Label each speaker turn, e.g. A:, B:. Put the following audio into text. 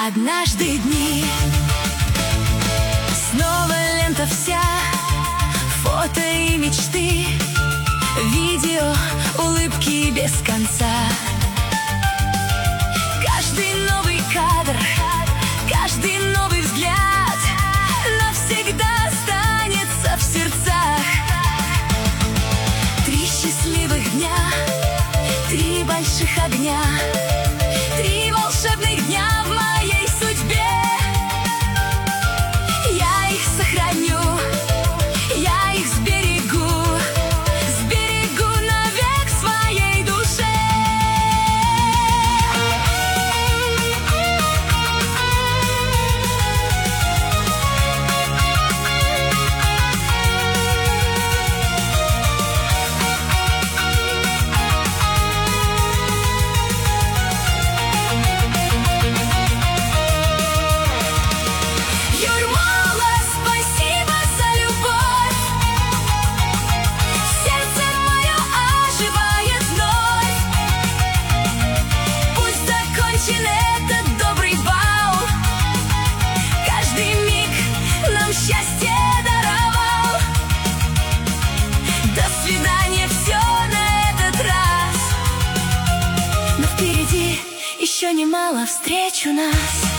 A: Однажды дни, снова лента вся, фото и мечты, видео, улыбки без конца. Каждый новый кадр, каждый новый взгляд навсегда останется в сердцах. 3 счастливых дня, 3 больших огня, 3 волшебных дня в моей судьбе. Я их сохраню, я их сберегу, сберегу навек в своей душе. Этот добрый бал каждый миг нам счастье даровал. До свидания, все на этот раз, но впереди еще немало встреч у нас.